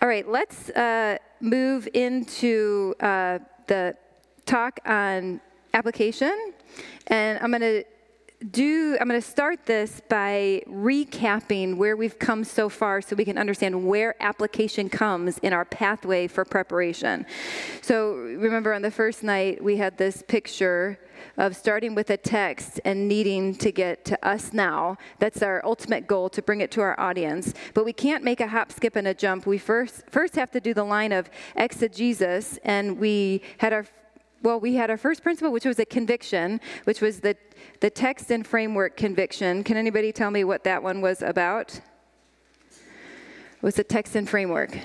All right, let's move into the talk on application. And I'm going to start this by recapping where we've come so far so we can understand where application comes in our pathway for preparation. So remember on the first night, we had this picture of starting with a text and needing to get to us now. That's our ultimate goal, to bring it to our audience. But we can't make a hop, skip, and a jump. We first have to do the line of exegesis, and we had our first principle, which was a conviction, which was the text and framework conviction. Can anybody tell me what that one was about? It was the text and framework.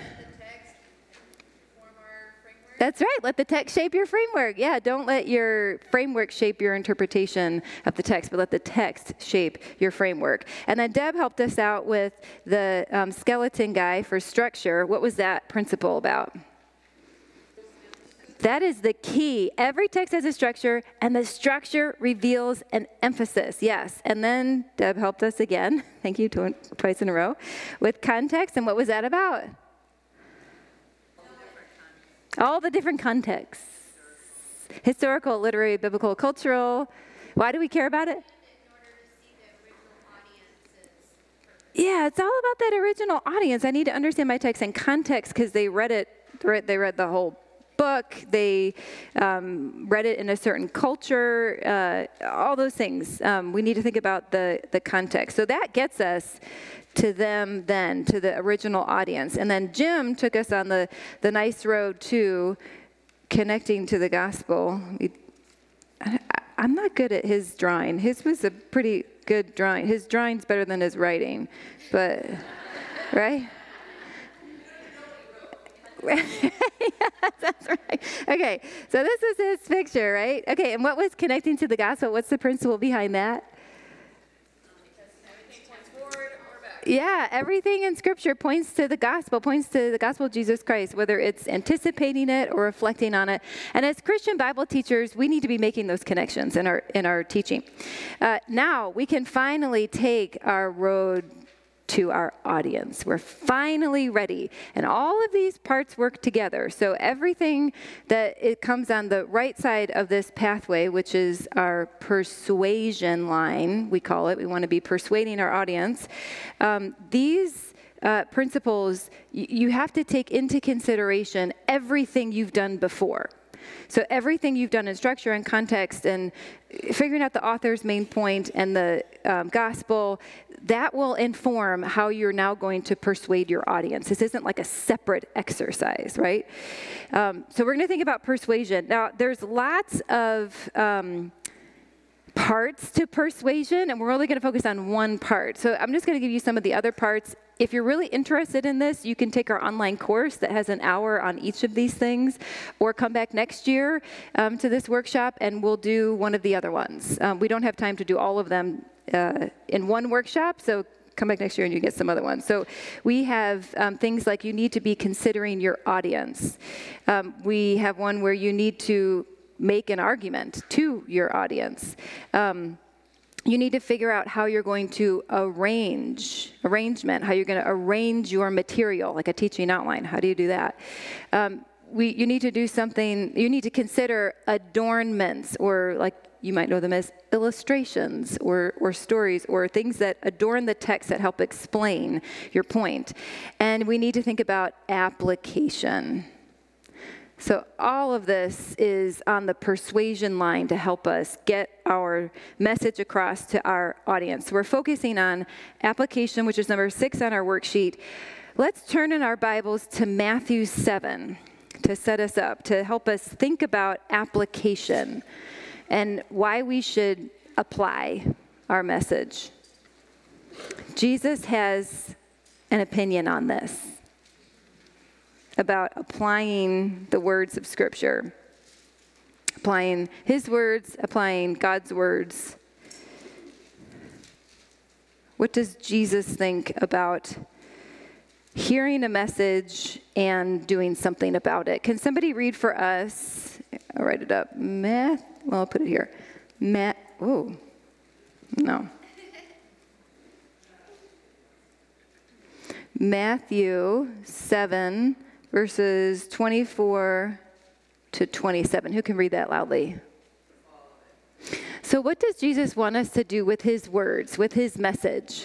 That's right. Let the text shape your framework. Yeah, don't let your framework shape your interpretation of the text, but let the text shape your framework. And then Deb helped us out with the skeleton guy for structure. What was that principle about? That is the key. Every text has a structure, and the structure reveals an emphasis. Yes. And then Deb helped us again, thank you, twice in a row, with context. And what was that about? All the different contexts. Historical, literary, biblical, cultural. Why do we care about it? Yeah, it's all about that original audience. I need to understand my text in context because they read the whole book. They read it in a certain culture. All those things. We need to think about the context. So that gets us to them then, to the original audience. And then Jim took us on the nice road to connecting to the gospel. I'm not good at his drawing. His was a pretty good drawing. His drawing's better than his writing, but, right? Yeah, that's right. Okay, so this is his picture, right? Okay, and what was connecting to the gospel? What's the principle behind that? Yeah, everything in Scripture points to the gospel of Jesus Christ, whether it's anticipating it or reflecting on it. And as Christian Bible teachers, we need to be making those connections in our teaching. Now, we can finally take our road to our audience. We're finally ready. And all of these parts work together. So everything that it comes on the right side of this pathway, which is our persuasion line, we call it. We want to be persuading our audience. These principles, you have to take into consideration everything you've done before. So everything you've done in structure and context and figuring out the author's main point and the gospel, that will inform how you're now going to persuade your audience. This isn't like a separate exercise, right? So we're going to think about persuasion. Now, there's lots of parts to persuasion, and we're only going to focus on one part. So I'm just going to give you some of the other parts. If you're really interested in this, you can take our online course that has an hour on each of these things, or come back next year to this workshop, and we'll do one of the other ones. We don't have time to do all of them in one workshop, so come back next year and you get some other ones. So we have things like you need to be considering your audience. We have one where you need to make an argument to your audience. You need to figure out how you're going to how you're going to arrange your material, like a teaching outline. How do you do that? You need to do something, you need to consider adornments, or like you might know them as illustrations or stories or things that adorn the text that help explain your point. And we need to think about application. So all of this is on the persuasion line to help us get our message across to our audience. We're focusing on application, which is number 6 on our worksheet. Let's turn in our Bibles to Matthew 7 to set us up, to help us think about application and why we should apply our message. Jesus has an opinion on this, about applying the words of Scripture, applying his words, applying God's words. What does Jesus think about hearing a message and doing something about it? Can somebody read for us? I'll write it up. I'll put it here. Matthew 7, verses 24 to 27. Who can read that loudly? So what does Jesus want us to do with his words, with his message?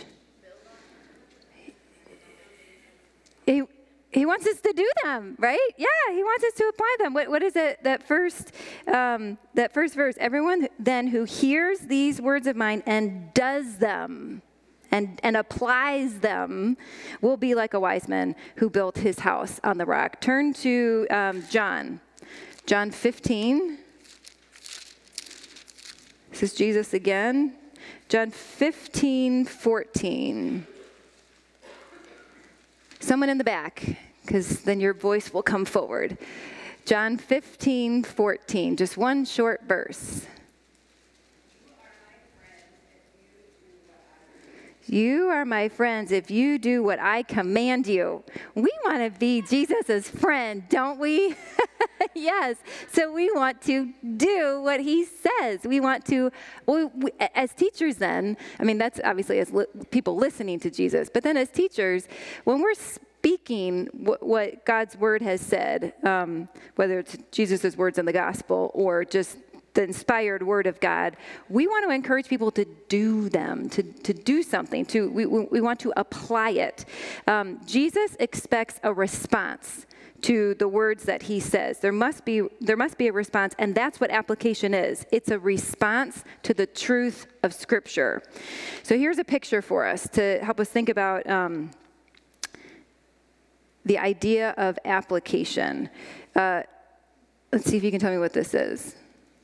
He wants us to do them, right? Yeah, he wants us to apply them. What is it? That first verse. Everyone then who hears these words of mine and does them and applies them will be like a wise man who built his house on the rock. Turn to John 15. This is Jesus again. John 15:14. Someone in the back, because then your voice will come forward. John 15:14, just one short verse. You are my friends if you do what I command you. We want to be Jesus' friend, don't we? Yes. So we want to do what he says. We want to, as teachers then, I mean, that's obviously as people listening to Jesus, but then as teachers, when we're speaking what God's word has said, whether it's Jesus' words in the gospel or just the inspired word of God, we want to encourage people to do them, to do something, we want to apply it. Jesus expects a response to the words that he says. There must be a response, and that's what application is. It's a response to the truth of Scripture. So here's a picture for us to help us think about the idea of application. Let's see if you can tell me what this is.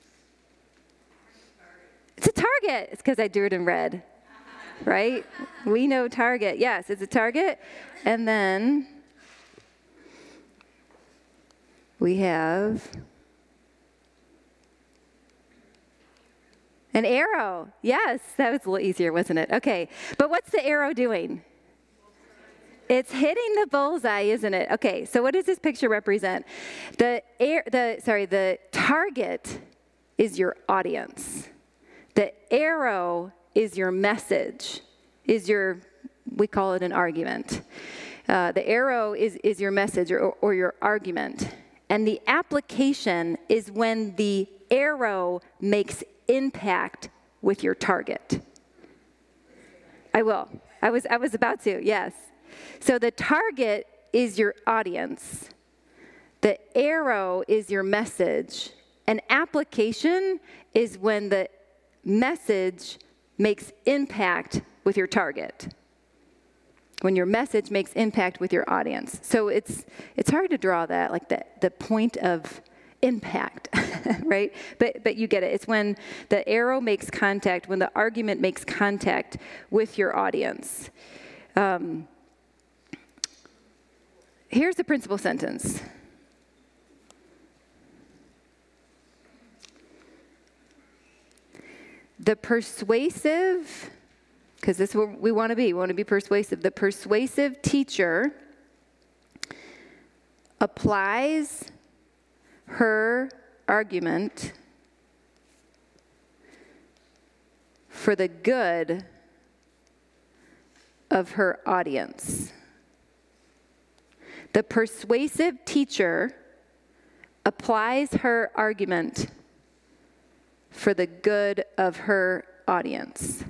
It's a target. It's because I drew it in red, right? We know target. Yes, it's a target. And then we have an arrow. Yes, that was a little easier, wasn't it? Okay, but what's the arrow doing? It's hitting the bullseye, isn't it? Okay, so what does this picture represent? The target is your audience. The arrow is your message, we call it an argument. The arrow is your message or your argument. And the application is when the arrow makes impact with your target. I will. I was about to, yes. So the target is your audience. The arrow is your message. And application is when the message makes impact with your target. When your message makes impact with your audience. So it's hard to draw that, like the point of impact, right? But you get it. It's when the arrow makes contact, when the argument makes contact with your audience. Here's the principal sentence. The persuasive, because this is what we want to be. We want to be persuasive. The persuasive teacher applies her argument for the good of her audience. The persuasive teacher applies her argument for the good of her audience.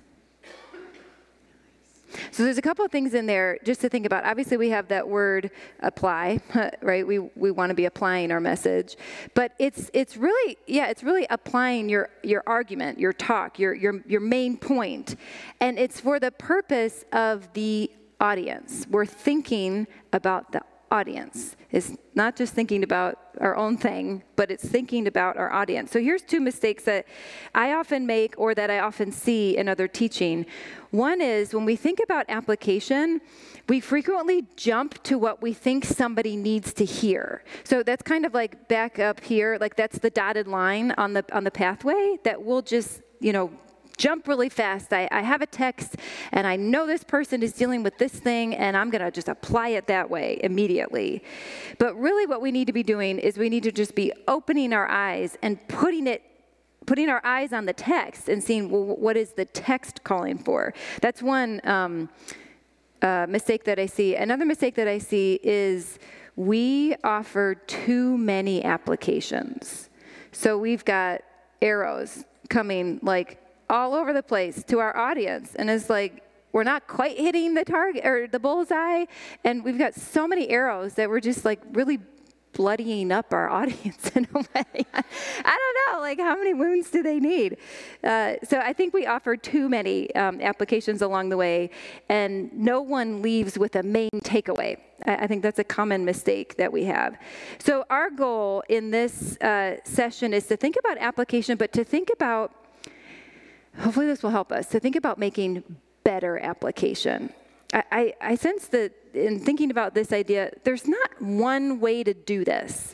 So there's a couple of things in there just to think about. Obviously, we have that word apply, right? We want to be applying our message. But it's really applying your argument, your talk, your main point. And it's for the purpose of the audience. We're thinking about the audience. It's not just thinking about our own thing, but it's thinking about our audience. So here's two mistakes that I often make or that I often see in other teaching. One is when we think about application, we frequently jump to what we think somebody needs to hear. So that's kind of like back up here, like that's the dotted line on the pathway that we'll just, jump really fast. I have a text and I know this person is dealing with this thing and I'm going to just apply it that way immediately. But really what we need to be doing is we need to just be opening our eyes and putting our eyes on the text and seeing, well, what is the text calling for? That's one mistake that I see. Another mistake that I see is we offer too many applications. So we've got arrows coming like all over the place to our audience, and it's like we're not quite hitting the target or the bullseye, and we've got so many arrows that we're just like really bloodying up our audience in a way. I don't know, like how many wounds do they need? So I think we offer too many applications along the way, and no one leaves with a main takeaway. I think that's a common mistake that we have. So our goal in this session is to think about application, but to think about, hopefully this will help us, to think about making better application. I sense that in thinking about this idea, there's not one way to do this.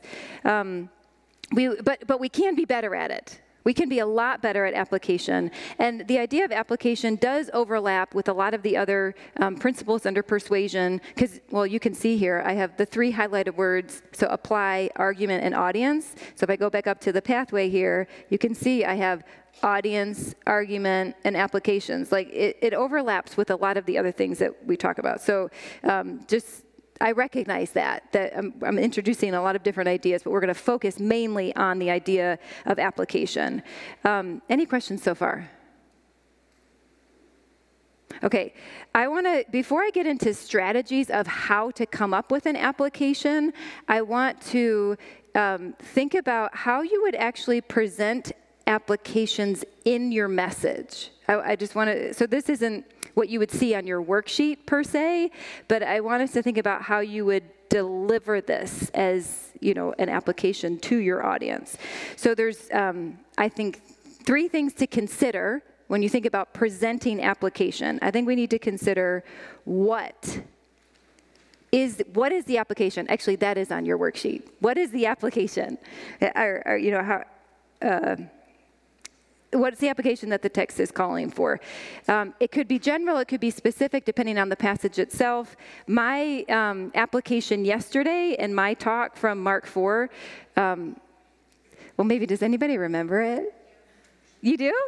But we can be better at it. We can be a lot better at application. And the idea of application does overlap with a lot of the other principles under persuasion. Because, well, you can see here, I have the 3 highlighted words. So apply, argument, and audience. So if I go back up to the pathway here, you can see I have audience, argument, and applications. Like it overlaps with a lot of the other things that we talk about. So I recognize that I'm introducing a lot of different ideas, but we're going to focus mainly on the idea of application. Any questions so far? Okay, I want to, before I get into strategies of how to come up with an application, I want to think about how you would actually present applications in your message. I just want to, so this isn't what you would see on your worksheet per se, but I want us to think about how you would deliver this as, an application to your audience. So there's, I think, 3 things to consider when you think about presenting application. I think we need to consider what is the application? Actually, that is on your worksheet. What is the application? What's the application that the text is calling for? It could be general, it could be specific, depending on the passage itself. My application yesterday in my talk from Mark 4, well, maybe does anybody remember it? You do?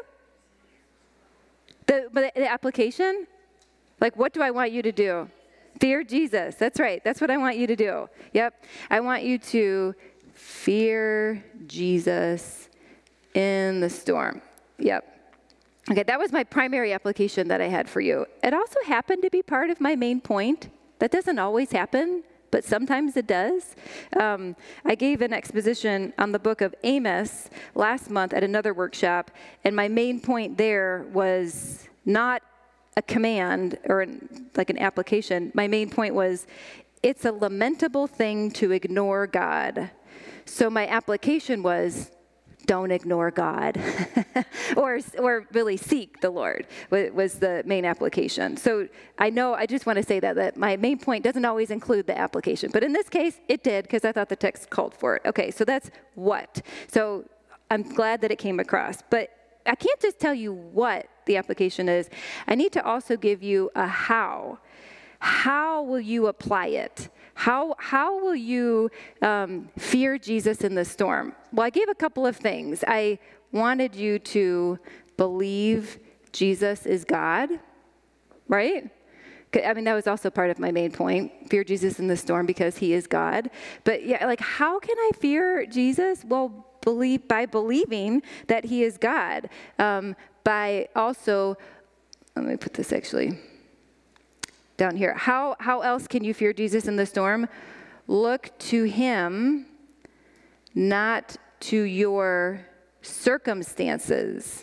The application? Like, what do I want you to do? Fear Jesus. That's right. That's what I want you to do. Yep. I want you to fear Jesus in the storm. Yep. Okay, that was my primary application that I had for you. It also happened to be part of my main point. That doesn't always happen, but sometimes it does. I gave an exposition on the book of Amos last month at another workshop, and my main point there was not a command or like an application. My main point was, it's a lamentable thing to ignore God. So my application was, don't ignore God, or really seek the Lord was the main application. So I just want to say that my main point doesn't always include the application, but in this case it did because I thought the text called for it. Okay, so that's what. So I'm glad that it came across, but I can't just tell you what the application is. I need to also give you a how. How will you apply it? How will you fear Jesus in the storm? Well, I gave a couple of things. I wanted you to believe Jesus is God, right? I mean, that was also part of my main point. Fear Jesus in the storm because he is God. But yeah, like, how can I fear Jesus? Well, by believing that he is God. By also, let me put this actually down here. How else can you fear Jesus in the storm? Look to him, not to your circumstances.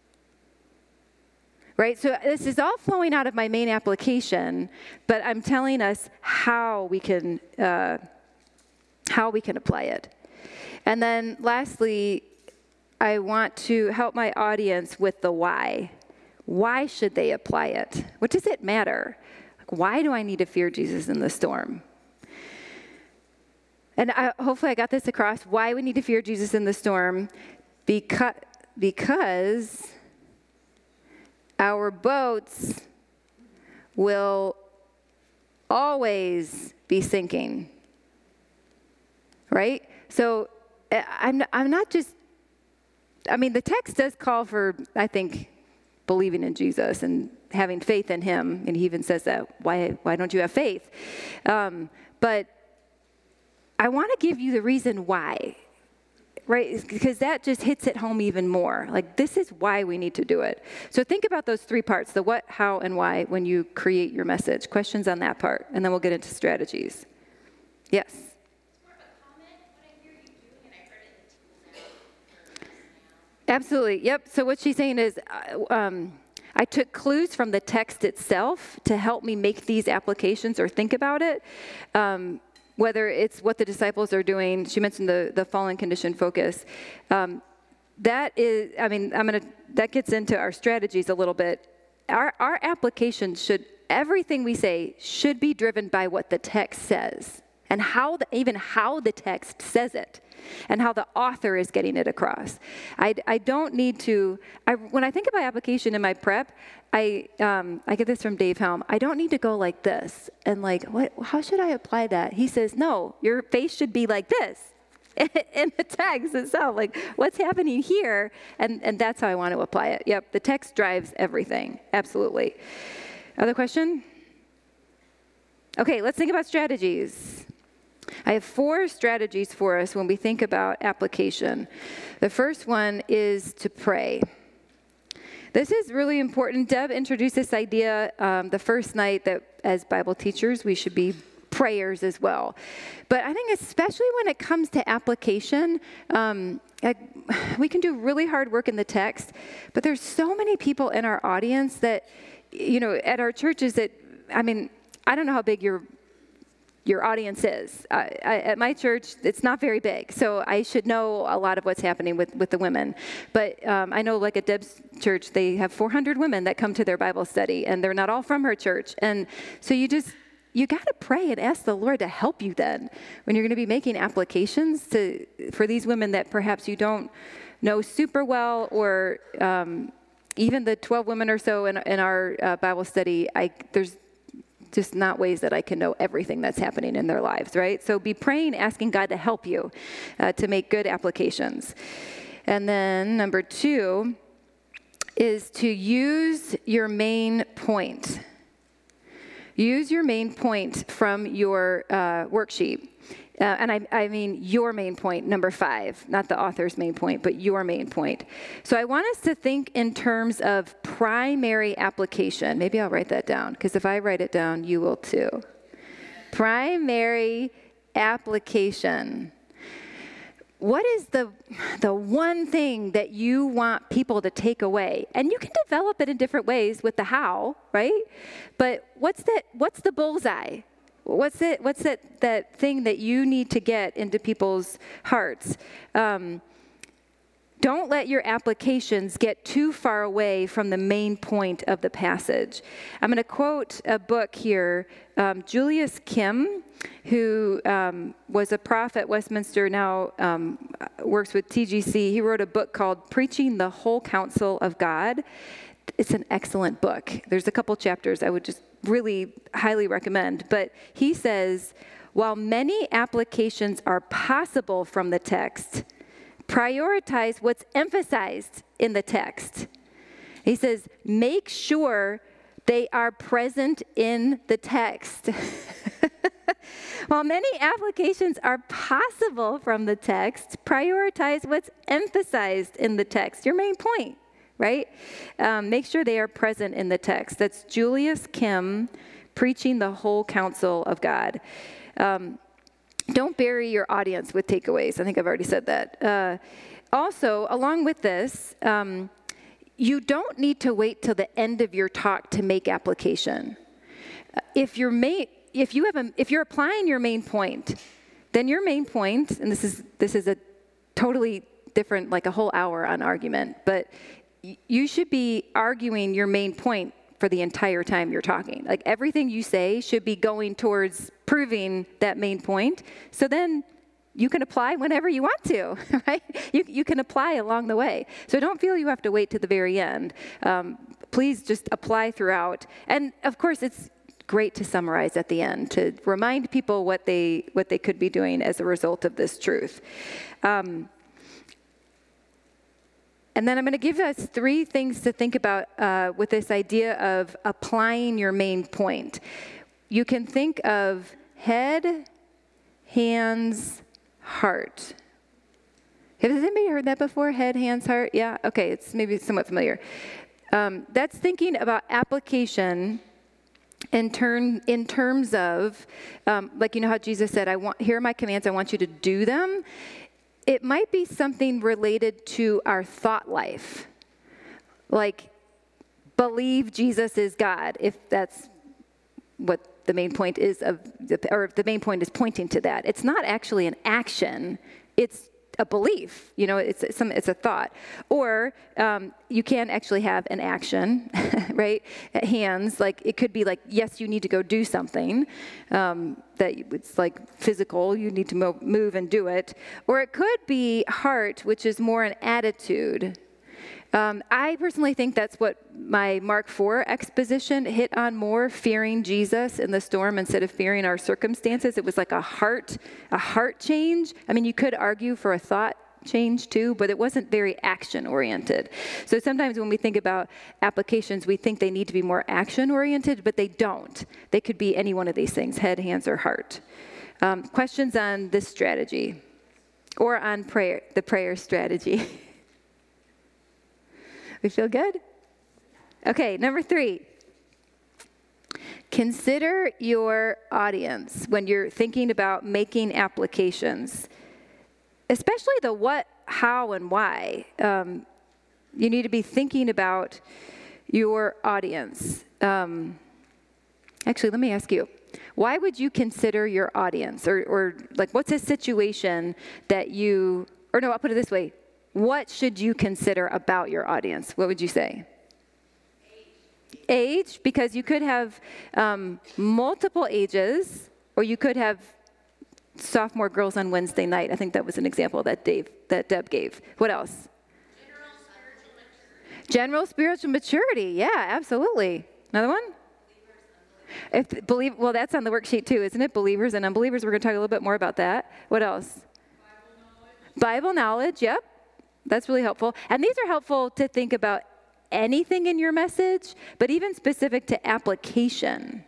Right? So this is all flowing out of my main application, but I'm telling us how we can apply it. And then lastly, I want to help my audience with the why. Why should they apply it? What does it matter? Why do I need to fear Jesus in the storm? And hopefully I got this across, why we need to fear Jesus in the storm, because our boats will always be sinking, right? So I'm not just, I mean, the text does call for, I think, believing in Jesus and having faith in him. And he even says that, why don't you have faith? But I want to give you the reason why, right? Because that just hits it home even more. Like, this is why we need to do it. So think about those three parts, the what, how, and why, when you create your message. Questions on that part, and then we'll get into strategies. Yes? Absolutely. Yep. So what she's saying is, I took clues from the text itself to help me make these applications or think about it. Whether it's what the disciples are doing, she mentioned the fallen condition focus. That is, that gets into our strategies a little bit. Our applications everything we say should be driven by what the text says and even how the text says it and how the author is getting it across. I don't need to, when I think about application in my prep, I get this from Dave Helm. I don't need to go like this and like, how should I apply that? He says, no, your face should be like this in the text itself. Like, what's happening here? And that's how I want to apply it. Yep, the text drives everything. Absolutely. Other question? Okay, let's think about strategies. I have 4 strategies for us when we think about application. The first one is to pray. This is really important. Deb introduced this idea the first night that as Bible teachers, we should be prayers as well. But I think especially when it comes to application, we can do really hard work in the text, but there's so many people in our audience that, at our churches that, I don't know how big your audience is. At my church, it's not very big, so I should know a lot of what's happening with the women. But I know, like at Deb's church, they have 400 women that come to their Bible study, and they're not all from her church. And so you got to pray and ask the Lord to help you then when you're going to be making applications for these women that perhaps you don't know super well, or even the 12 women or so in our Bible study, there's just not ways that I can know everything that's happening in their lives, right? So be praying, asking God to help you to make good applications. And then number 2 is to use your main point. Use your main point from your worksheet. And I mean your main point, number 5, not the author's main point, but your main point. So I want us to think in terms of primary application. Maybe I'll write that down, because if I write it down, you will too. Primary application. What is the one thing that you want people to take away? And you can develop it in different ways with the how, right? But what's the bullseye? What's that thing that you need to get into people's hearts? Don't let your applications get too far away from the main point of the passage. I'm going to quote a book here. Julius Kim, who was a prof at Westminster, now works with TGC. He wrote a book called Preaching the Whole Counsel of God. It's an excellent book. There's a couple chapters I would just really highly recommend. But he says, while many applications are possible from the text, prioritize what's emphasized in the text. He says, make sure they are present in the text. While many applications are possible from the text, prioritize what's emphasized in the text, your main point, right? Make sure they are present in the text. That's Julius Kim, Preaching the Whole Counsel of God. Don't bury your audience with takeaways. I think I've already said that. Also, along with this, you don't need to wait till the end of your talk to make application. If you're applying your main point, then your main point, and this is a totally different, like a whole hour on argument, but you should be arguing your main point for the entire time you're talking. Like everything you say should be going towards proving that main point. So then you can apply whenever you want to, right? You can apply along the way. So don't feel you have to wait to the very end. Please just apply throughout. And of course, it's great to summarize at the end to remind people what they could be doing as a result of this truth. And then I'm going to give us 3 things to think about with this idea of applying your main point. You can think of head, hands, heart. Has anybody heard that before? Head, hands, heart? Yeah? Okay, it's maybe somewhat familiar. That's thinking about application in terms of, like, you know how Jesus said, here are my commands, I want you to do them. It might be something related to our thought life, like believe Jesus is God, if that's what the main point is or if the main point is pointing to that. It's not actually an action, it's a belief, it's a thought. Or you can actually have an action, right? Hands, like it could be like, yes, you need to go do something that it's like physical, you need to move and do it. Or it could be heart, which is more an attitude. I personally think that's what my Mark 4 exposition hit on more, fearing Jesus in the storm instead of fearing our circumstances. It was like a heart change. I mean, you could argue for a thought change too, but it wasn't very action-oriented. So sometimes when we think about applications, we think they need to be more action-oriented, but they don't. They could be any one of these things, head, hands, or heart. Questions on this strategy or on prayer, the prayer strategy? We feel good? Okay, number 3. Consider your audience when you're thinking about making applications, especially the what, how, and why. You need to be thinking about your audience. Actually, let me ask you, why would you consider your audience? Or like, what's a situation that I'll put it this way. What should you consider about your audience? What would you say? Age, because you could have multiple ages, or you could have sophomore girls on Wednesday night. I think that was an example that Deb gave. What else? General spiritual maturity. Yeah, absolutely. Another one? Well, that's on the worksheet too, isn't it? Believers and unbelievers. We're going to talk a little bit more about that. What else? Bible knowledge. Yep. That's really helpful. And these are helpful to think about anything in your message, but even specific to application.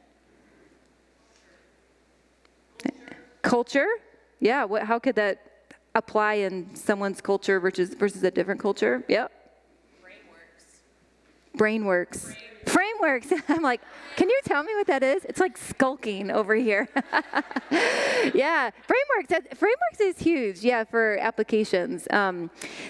Culture. Yeah, how could that apply in someone's culture versus a different culture? Yep. Brainworks. Frameworks. I'm like, can you tell me what that is? It's like skulking over here. Yeah, frameworks is huge. Yeah, for applications. I'm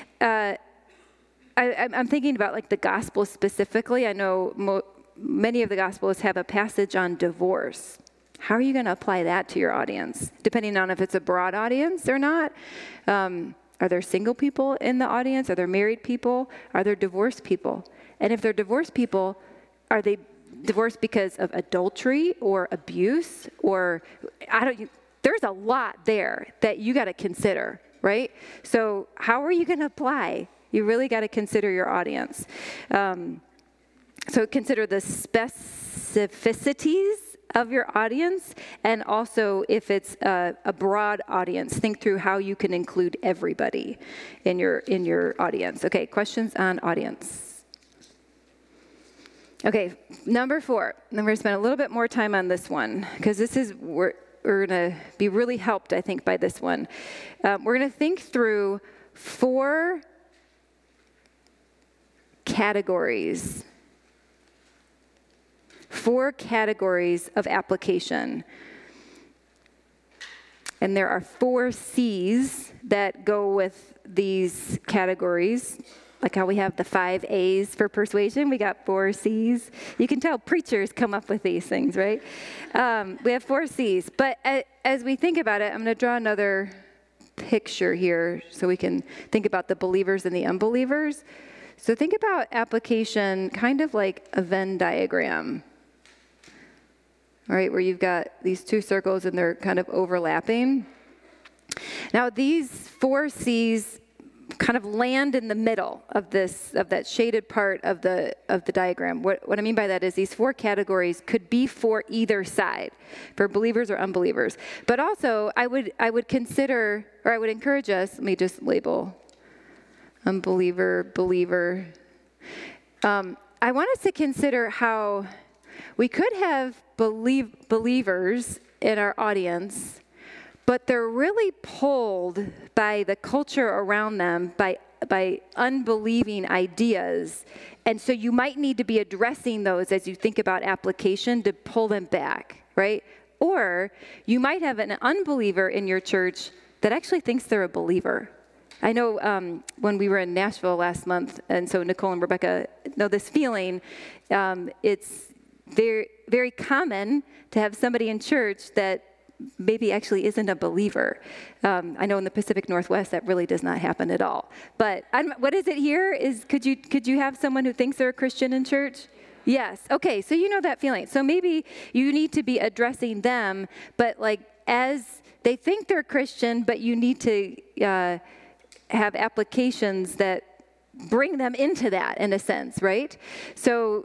thinking about like the gospel specifically. I know many of the gospels have a passage on divorce. How are you going to apply that to your audience? Depending on if it's a broad audience or not. Are there single people in the audience? Are there married people? Are there divorced people? And if they're divorced people, are they divorced because of adultery or abuse? Or there's a lot there that you got to consider, right? So how are you going to apply? You really got to consider your audience. So consider the specificities of your audience, and also if it's a broad audience, think through how you can include everybody in your audience. Okay, questions on audience. Okay, number 4. I'm going to spend a little bit more time on this one because we're going to be really helped, I think, by this one. We're going to think through 4 categories. 4 categories of application. And there are 4 C's that go with these categories. Like how we have the 5 A's for persuasion, we got 4 C's. You can tell preachers come up with these things, right? We have 4 C's. But as we think about it, I'm going to draw another picture here so we can think about the believers and the unbelievers. So think about application kind of like a Venn diagram, all right, where you've got these 2 circles and they're kind of overlapping. Now these 4 C's kind of land in the middle of that shaded part of the diagram. What I mean by that is these 4 categories could be for either side, for believers or unbelievers. But also I would consider, or I would encourage us, let me just label unbeliever, believer. I want us to consider how we could have believers in our audience, but they're really pulled by the culture around them, by unbelieving ideas. And so you might need to be addressing those as you think about application to pull them back, right? Or you might have an unbeliever in your church that actually thinks they're a believer. I know when we were in Nashville last month, and so Nicole and Rebecca know this feeling, it's very, very common to have somebody in church that maybe actually isn't a believer. I know in the Pacific Northwest that really does not happen at all. But what is it here? Could you have someone who thinks they're a Christian in church? Yes. Okay, so you know that feeling. So maybe you need to be addressing them, but like as they think they're Christian, but you need to have applications that bring them into that in a sense, right? So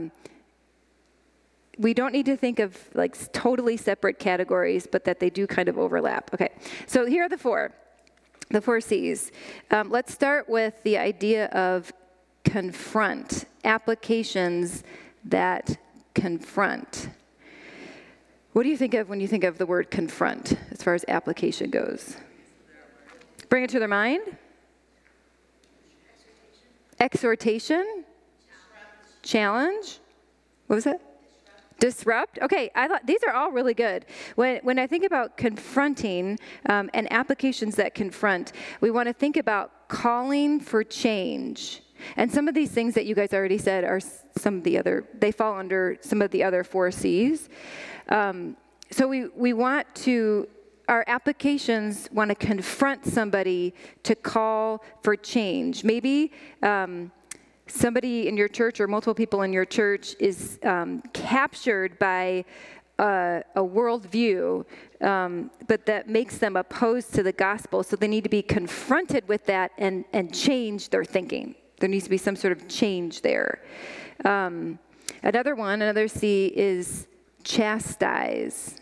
we don't need to think of like totally separate categories, but that they do kind of overlap. Okay, so here are the four C's. Let's start with the idea of confront, applications that confront. What do you think of when you think of the word confront as far as application goes? Bring it to their mind? Exhortation? Challenge? What was that? Disrupt? Okay, I thought these are all really good. When I think about confronting and applications that confront, we want to think about calling for change. And some of these things that you guys already said are they fall under some of the other 4 C's. So we want to, our applications want to confront somebody to call for change. Maybe somebody in your church or multiple people in your church is captured by a worldview, but that makes them opposed to the gospel. So they need to be confronted with that and change their thinking. There needs to be some sort of change there. Another C is chastise.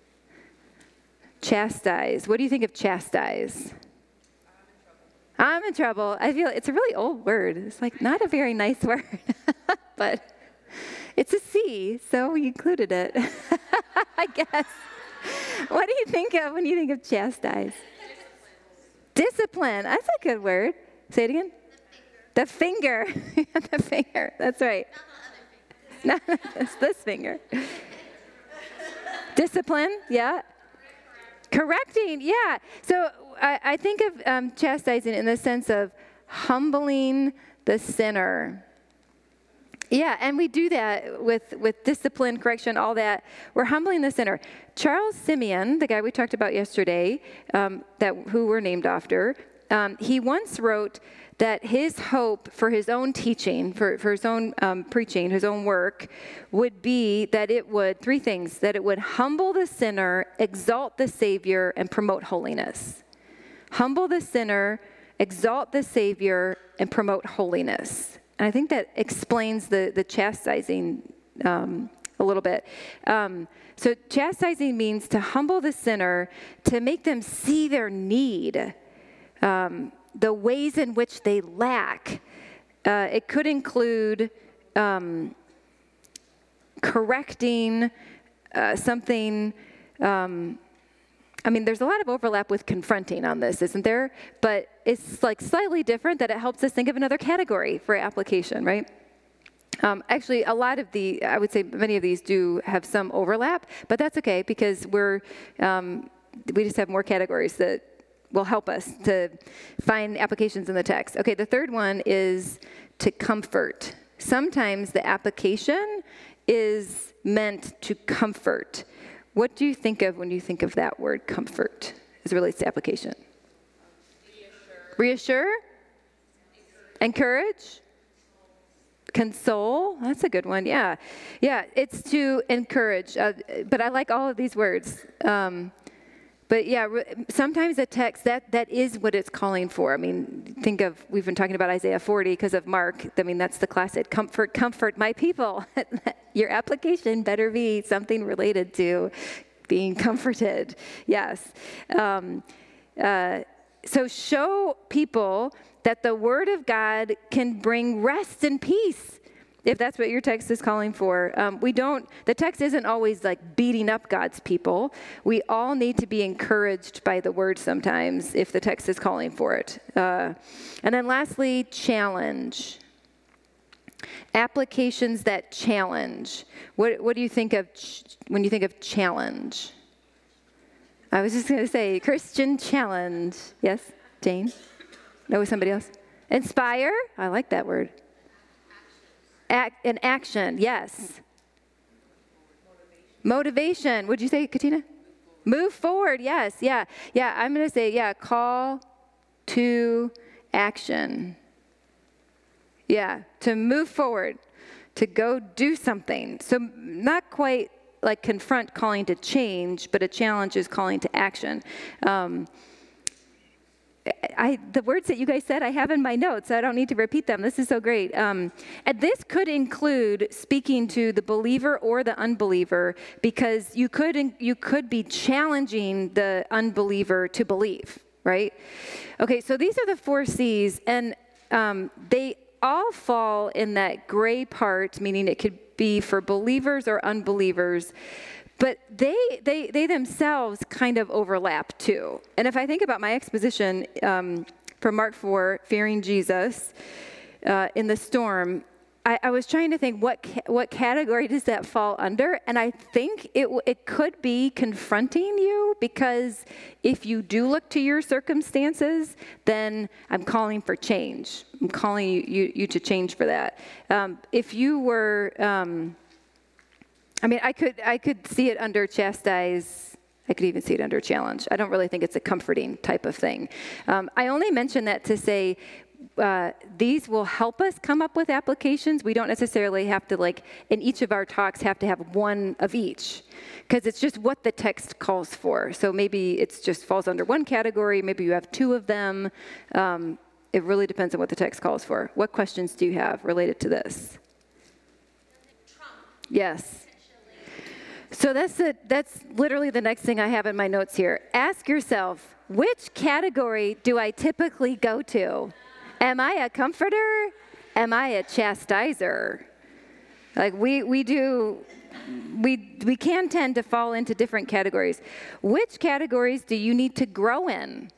Chastise. What do you think of chastise? I'm in trouble. I feel it's a really old word. It's like not a very nice word, but it's a C, so we included it, I guess. What do you think of when you think of chastise? Discipline. That's a good word. Say it again. The finger. The finger. That's right. No, it's this finger. Discipline. Yeah. Correcting. Yeah. So I think of chastising in the sense of humbling the sinner. Yeah, and we do that with discipline, correction, all that. We're humbling the sinner. Charles Simeon, the guy we talked about yesterday, who we're named after, he once wrote that his hope for his own teaching, for his own preaching, his own work, would be that it would, 3 things, that it would humble the sinner, exalt the Savior, and promote holiness. Humble the sinner, exalt the Savior, and promote holiness. And I think that explains the chastising a little bit. So chastising means to humble the sinner, to make them see their need, the ways in which they lack. It could include correcting something. There's a lot of overlap with confronting on this, isn't there? But it's like slightly different that it helps us think of another category for application, right? Actually, I would say many of these do have some overlap, but that's okay because we just have more categories that will help us to find applications in the text. Okay, the third one is to comfort. Sometimes the application is meant to comfort. What do you think of when you think of that word, comfort, as it relates to application? Reassure? Encourage? Console? That's a good one, yeah. Yeah, it's to encourage, but I like all of these words. But yeah, sometimes a text, that is what it's calling for. I mean, we've been talking about Isaiah 40 because of Mark. I mean, that's the classic, comfort my people. Your application better be something related to being comforted. Yes. So show people that the Word of God can bring rest and peace, if that's what your text is calling for. The text isn't always like beating up God's people. We all need to be encouraged by the Word sometimes if the text is calling for it. And then lastly, challenge. Applications that challenge. What do you think of when you think of challenge? I was just going to say Christian challenge. Yes, Jane? No, somebody else? Inspire? I like that word. An action, yes. Motivation. What'd you say, Katina? Move forward, yes, yeah. Yeah, I'm going to say, call to action. Yeah, to move forward, to go do something. So not quite like confront calling to change, but a challenge is calling to action. The words that you guys said, I have in my notes, so I don't need to repeat them. This is so great. And this could include speaking to the believer or the unbeliever, because you could be challenging the unbeliever to believe, right? Okay, so these are the 4 C's, and they all fall in that gray part, meaning it could be for believers or unbelievers. But they themselves kind of overlap too. And if I think about my exposition from Mark 4, fearing Jesus in the storm, I was trying to think what category does that fall under? And I think it could be confronting you, because if you do look to your circumstances, then I'm calling for change. I'm calling you to change for that. If you were... I could see it under chastise. I could even see it under challenge. I don't really think it's a comforting type of thing. I only mention that to say these will help us come up with applications. We don't necessarily have to, in each of our talks, have to have one of each, because it's just what the text calls for. So maybe it just falls under one category. Maybe you have 2 of them. It really depends on what the text calls for. What questions do you have related to this? Yes. So that's literally the next thing I have in my notes here. Ask yourself, which category do I typically go to? Am I a comforter? Am I a chastiser? Like we can tend to fall into different categories. Which categories do you need to grow in?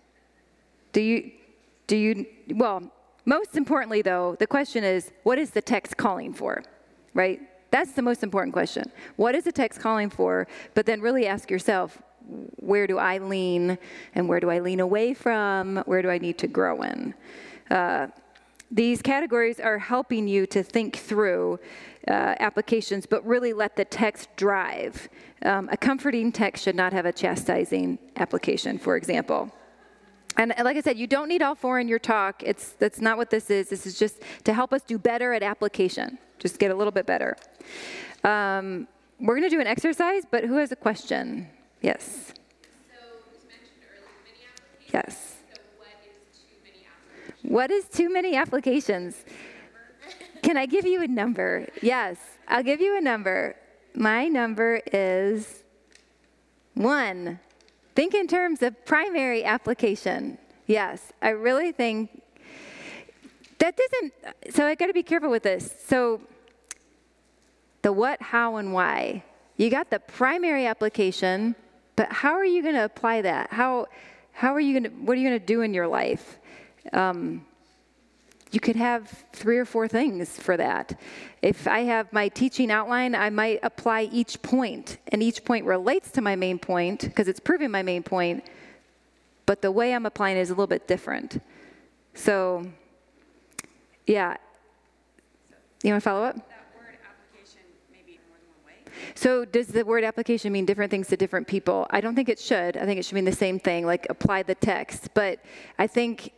Well, most importantly though, the question is, what is the text calling for, right? That's the most important question. What is the text calling for? But then really ask yourself, where do I lean, and where do I lean away from? Where do I need to grow in? These categories are helping you to think through applications, but really let the text drive. A comforting text should not have a chastising application, for example. And like I said, you don't need all 4 in your talk. That's not what this is. This is just to help us do better at application. Just get a little bit better. We're going to do an exercise, but who has a question? Yes. So it was mentioned earlier, many applications. Yes. So what is too many applications? What is too many applications? Can I give you a number? Yes, I'll give you a number. My number is 1. Think in terms of primary application. Yes, I really think that doesn't, so I got to be careful with this. So the what, how, and why. You got the primary application, but how are you going to apply that? How are you going to, what are you going to do in your life? You could have 3 or 4 things for that. If I have my teaching outline, I might apply each point, and each point relates to my main point because it's proving my main point, but the way I'm applying it is a little bit different. So, yeah. You want to follow up? That word application may be more than one way. So does the word application mean different things to different people? I don't think it should. I think it should mean the same thing, like apply the text. But I think,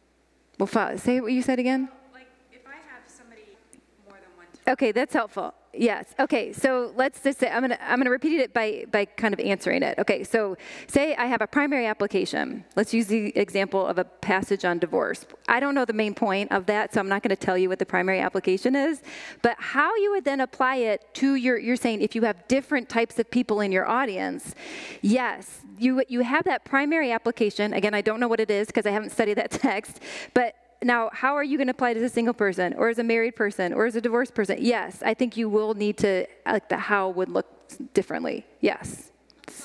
say what you said again. Like if I have somebody more than one Okay, that's helpful. Yes. Okay. So let's just say I'm gonna repeat it by kind of answering it. Okay. So say I have a primary application. Let's use the example of a passage on divorce. I don't know the main point of that, so I'm not going to tell you what the primary application is. But how you would then apply it to you're saying if you have different types of people in your audience, yes, you have that primary application. Again, I don't know what it is because I haven't studied that text, but now, how are you going to apply it as a single person or as a married person or as a divorced person? Yes, I think you will need to, like the how would look differently. Yes.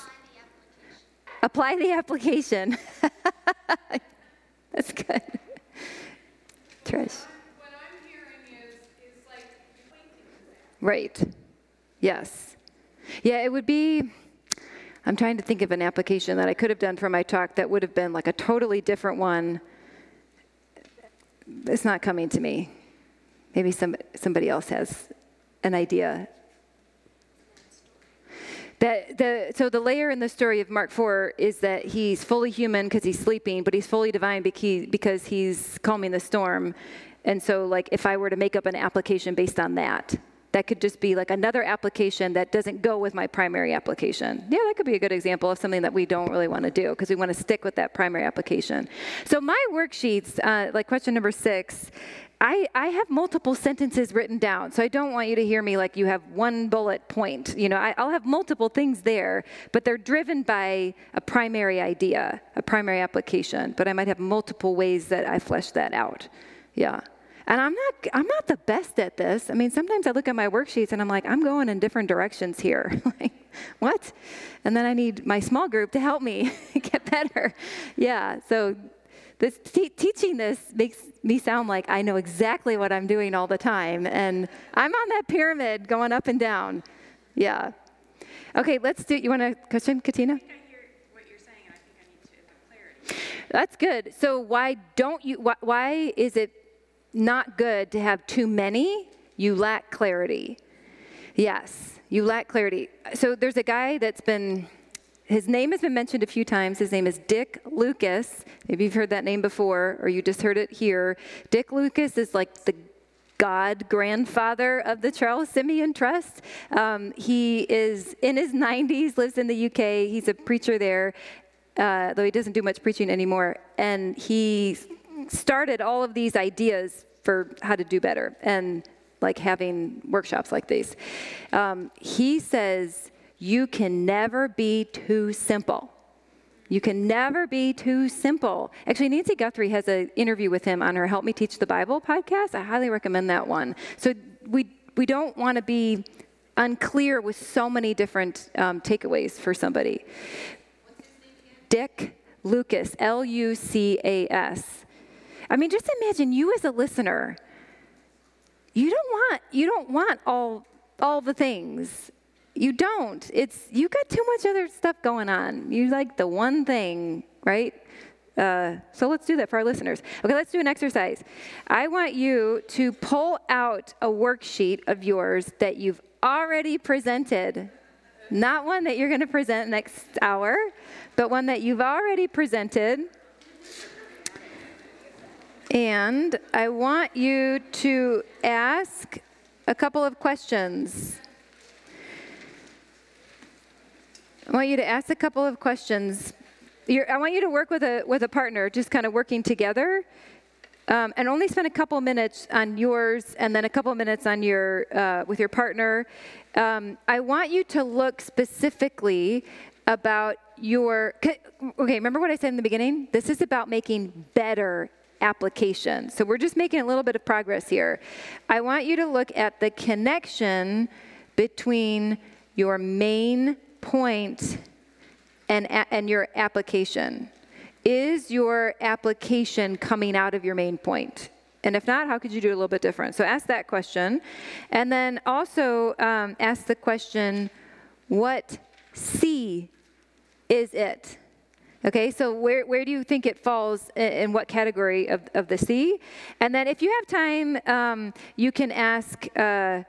Apply the application. That's good. Trish. What I'm hearing is like pointing to that. Right. Yes. Yeah, it would be, I'm trying to think of an application that I could have done for my talk that would have been like a totally different one. It's not coming to me. Maybe somebody else has an idea. So the layer in the story of Mark 4 is that he's fully human because he's sleeping, but he's fully divine because he's calming the storm. And so, like, if I were to make up an application based on that, that could just be like another application that doesn't go with my primary application. Yeah, that could be a good example of something that we don't really want to do because we want to stick with that primary application. So my worksheets, like question number 6, I have multiple sentences written down. So I don't want you to hear me like you have one bullet point. You know, I'll have multiple things there, but they're driven by a primary idea, a primary application. But I might have multiple ways that I flesh that out. Yeah. And I'm not the best at this. I mean, sometimes I look at my worksheets and I'm like, I'm going in different directions here. Like, what? And then I need my small group to help me get better. Yeah, so this teaching this makes me sound like I know exactly what I'm doing all the time. And I'm on that pyramid going up and down. Yeah. Okay, you want a question, Katina? I think I hear what you're saying, and I think I need to have clarity. That's good. So why is it not good to have too many? You lack clarity. Yes, you lack clarity. So there's a guy his name has been mentioned a few times. His name is Dick Lucas. Maybe you've heard that name before, or you just heard it here. Dick Lucas is like the god-grandfather of the Charles Simeon Trust. He is in his 90s, lives in the UK. He's a preacher there, though he doesn't do much preaching anymore. And he started all of these ideas for how to do better and like having workshops like these. He says, you can never be too simple. You can never be too simple. Actually, Nancy Guthrie has an interview with him on her Help Me Teach the Bible podcast. I highly recommend that one. So we don't want to be unclear with so many different takeaways for somebody. What's his name again? Dick Lucas, Lucas. I mean, just imagine you as a listener. You don't want all the things. You don't. You got too much other stuff going on. You like the one thing, right? So let's do that for our listeners. Okay, let's do an exercise. I want you to pull out a worksheet of yours that you've already presented. Not one that you're going to present next hour, but one that you've already presented. And I want you to ask a couple of questions. I want you to ask a couple of questions. I want you to work with a partner, just kind of working together, and only spend a couple minutes on yours, and then a couple minutes on with your partner. I want you to look specifically about okay, remember what I said in the beginning? This is about making better application. So we're just making a little bit of progress here. I want you to look at the connection between your main point and your application. Is your application coming out of your main point? And if not, how could you do it a little bit different? So ask that question. And then also ask the question, what C is it? Okay, so where do you think it falls in what category of the C? And then if you have time, you can ask, how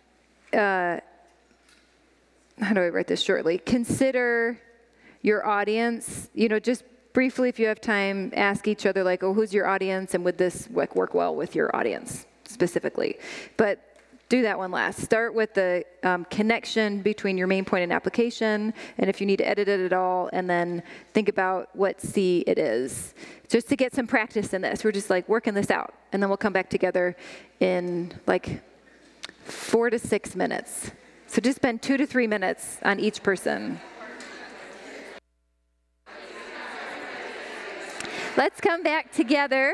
do I write this shortly? Consider your audience, just briefly, if you have time, ask each other who's your audience, and would this work well with your audience specifically? But do that one last. Start with the connection between your main point and application, and if you need to edit it at all, and then think about what C it is. Just to get some practice in this. We're just like working this out, and then we'll come back together in like 4 to 6 minutes. So just spend 2 to 3 minutes on each person. Let's come back together.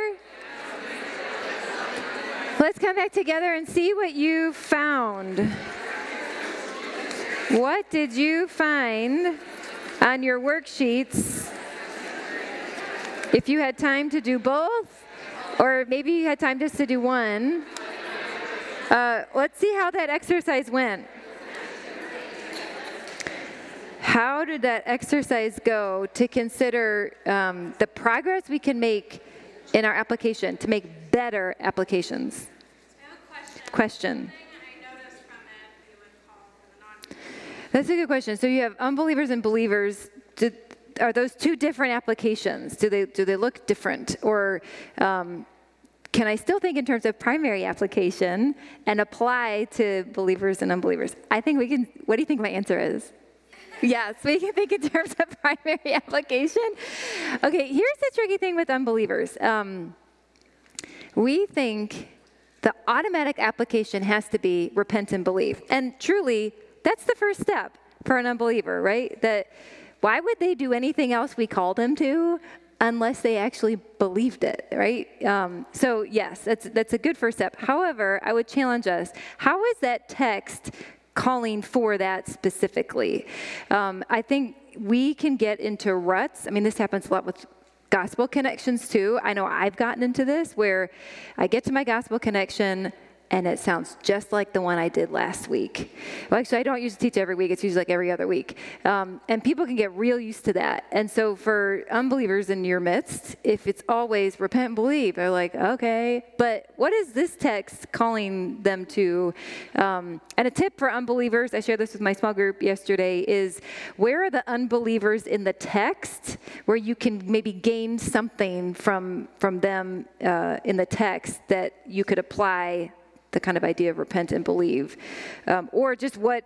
Let's come back together and see what you found. What did you find on your worksheets? If you had time to do both, or maybe you had time just to do one, let's see how that exercise went. How did that exercise go to consider the progress we can make in our application to make better applications? Question. That's a good question. So you have unbelievers and believers. Are those two different applications? Do they look different? Or can I still think in terms of primary application and apply to believers and unbelievers? I think we can. What do you think my answer is? Yes, we can think in terms of primary application. Okay, here's the tricky thing with unbelievers. We think the automatic application has to be repent and believe. And truly, that's the first step for an unbeliever, right? That why would they do anything else we call them to unless they actually believed it, right? So yes, that's a good first step. However, I would challenge us, how is that text calling for that specifically? I think we can get into ruts. I mean, this happens a lot with gospel connections too. I know I've gotten into this where I get to my gospel connection and it sounds just like the one I did last week. Well, actually, I don't usually teach every week. It's usually like every other week. And people can get real used to that. And so for unbelievers in your midst, if it's always repent and believe, they're like, okay. But what is this text calling them to? And a tip for unbelievers, I shared this with my small group yesterday, is where are the unbelievers in the text where you can maybe gain something from them in the text that you could apply the kind of idea of repent and believe, or just I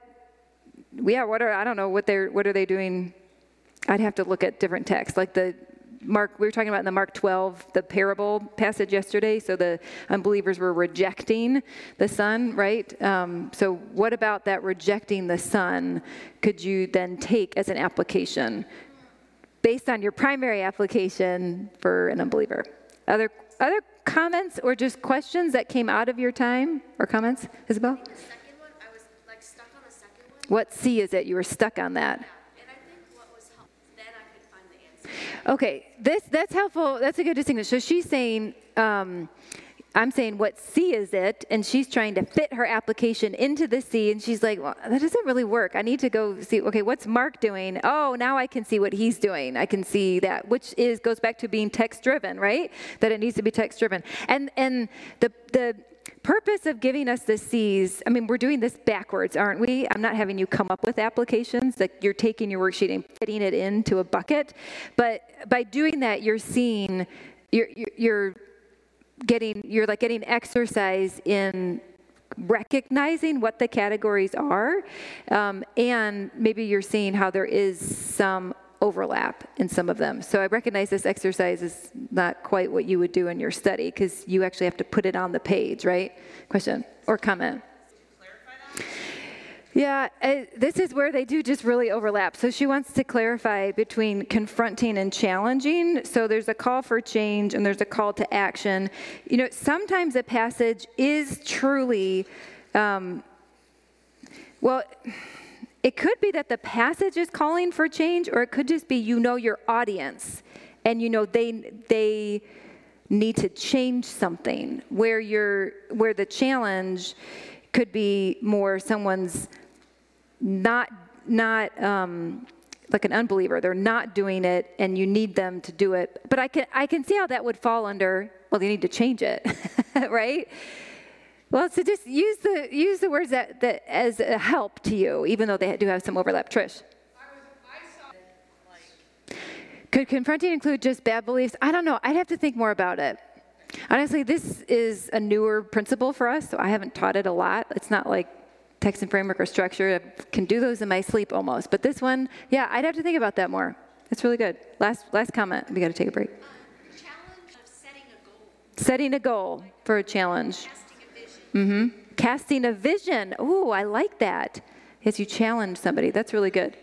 don't know, what are they doing? I'd have to look at different texts, like we were talking about in the Mark 12, the parable passage yesterday. So the unbelievers were rejecting the Son, right? So what about that rejecting the Son could you then take as an application based on your primary application for an unbeliever? Other comments or just questions that came out of your time or comments, Isabel? The second one, I was like stuck on the second one. What C is it? You were stuck on that. Yeah. And I think what was helpful, then I could find the answer. Okay, that's helpful. That's a good distinction. So she's saying, I'm saying what C is it, and she's trying to fit her application into the C, and she's like, well, that doesn't really work. I need to go see, okay, what's Mark doing? Oh, now I can see what he's doing. I can see that, which goes back to being text-driven, right? That it needs to be text-driven. And the purpose of giving us the C's, I mean, we're doing this backwards, aren't we? I'm not having you come up with applications, like you're taking your worksheet and fitting it into a bucket. But by doing that, you're seeing, you're getting exercise in recognizing what the categories are, and maybe you're seeing how there is some overlap in some of them. So I recognize this exercise is not quite what you would do in your study because you actually have to put it on the page, right? Question or comment? Yeah, this is where they do just really overlap. So she wants to clarify between confronting and challenging. So there's a call for change and there's a call to action. You know, sometimes a passage is truly, it could be that the passage is calling for change, or it could just be your audience and they need to change something where the challenge could be more someone's not like an unbeliever. They're not doing it, and you need them to do it. But I can see how that would fall under, well, they need to change it, right? Well, so just use the words that as a help to you, even though they do have some overlap. Trish? Could confronting include just bad beliefs? I don't know. I'd have to think more about it. Honestly, this is a newer principle for us, so I haven't taught it a lot. It's not like text and framework or structure. I can do those in my sleep almost. But this one, yeah, I'd have to think about that more. It's really good. Last comment. We got to take a break. Challenge of setting a goal, Setting a goal for a challenge. casting a vision. Casting a vision. Ooh, I like that. As you challenge somebody. That's really good.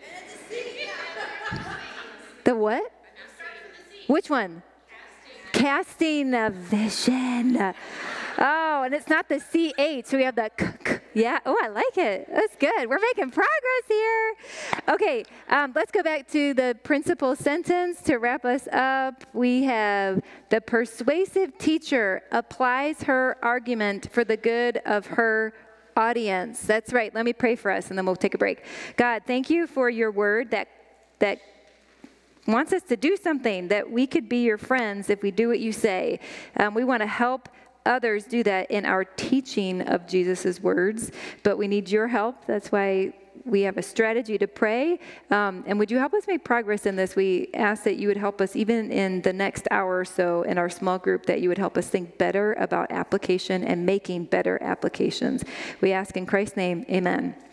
The what? Which one? Casting a vision. Oh, and it's not the CH, so we have the k. Yeah, oh, I like it. That's good. We're making progress here. Okay, let's go back to the principal sentence to wrap us up. We have the persuasive teacher applies her argument for the good of her audience. That's right. Let me pray for us, and then we'll take a break. God, thank you for your word that wants us to do something, that we could be your friends if we do what you say. We want to help others do that in our teaching of Jesus' words, but we need your help. That's why we have a strategy to pray. And would you help us make progress in this? We ask that you would help us even in the next hour or so in our small group, that you would help us think better about application and making better applications. We ask in Christ's name, amen.